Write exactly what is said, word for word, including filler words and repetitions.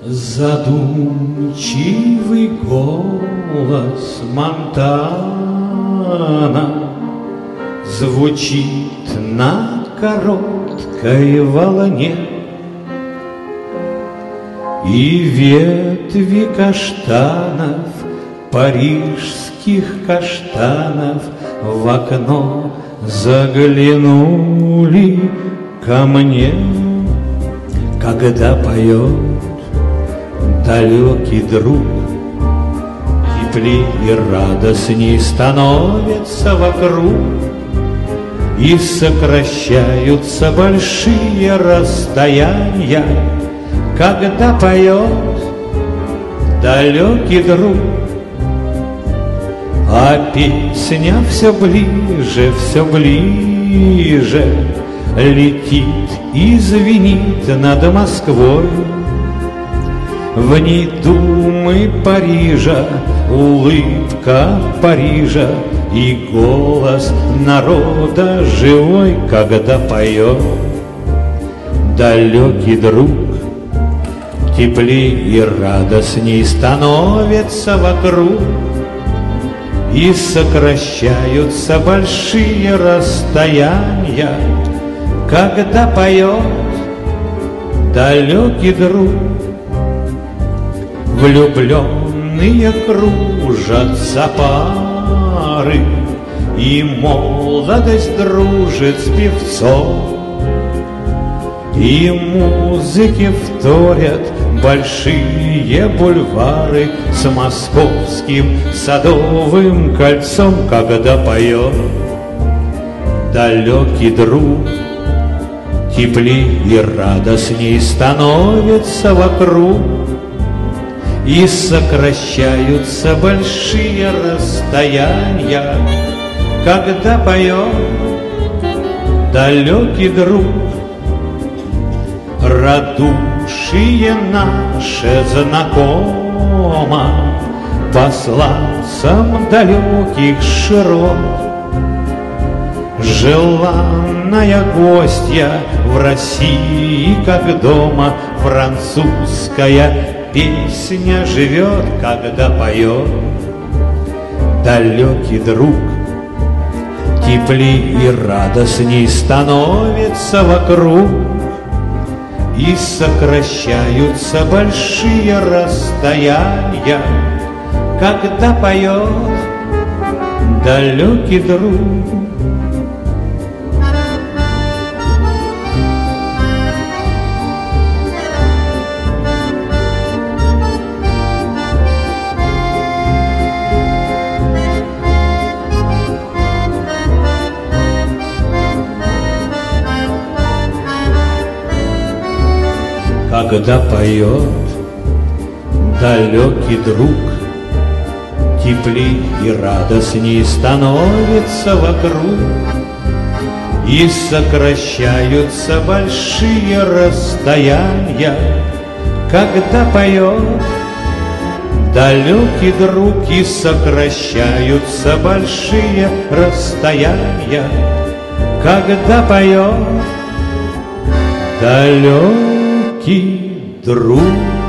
Задумчивый голос Монтана звучит на короткой волне, и ветви каштанов, парижских каштанов, в окно заглянули ко мне, когда поет далекий друг. Теплей и радостней становится вокруг, и сокращаются большие расстояния, когда поет далекий друг. А песня все ближе, все ближе летит и звенит над Москвой. В ней думы Парижа, улыбка Парижа и голос народа живой, когда поет далекий друг. Теплей и радостней становится вокруг, и сокращаются большие расстояния, когда поет далекий друг. Влюбленные кружатся пары, и молодость дружит с певцом, и музыке вторят большие бульвары с московским Садовым кольцом, когда поет далекий друг. Теплей и радостней становится вокруг, и сокращаются большие расстояния, когда поет далекий друг. Радушие наше знакомо посланцам далеких широт, желанная гостья в России, как дома, французская песня живет, когда поет далекий друг. Теплей и радостней становится вокруг, и сокращаются большие расстояния, когда поет далекий друг. Когда поет далекий друг, теплей и радостней становится вокруг, и сокращаются большие расстояния, когда поет далекий друг, и сокращаются большие расстояния, когда поет далекий друг.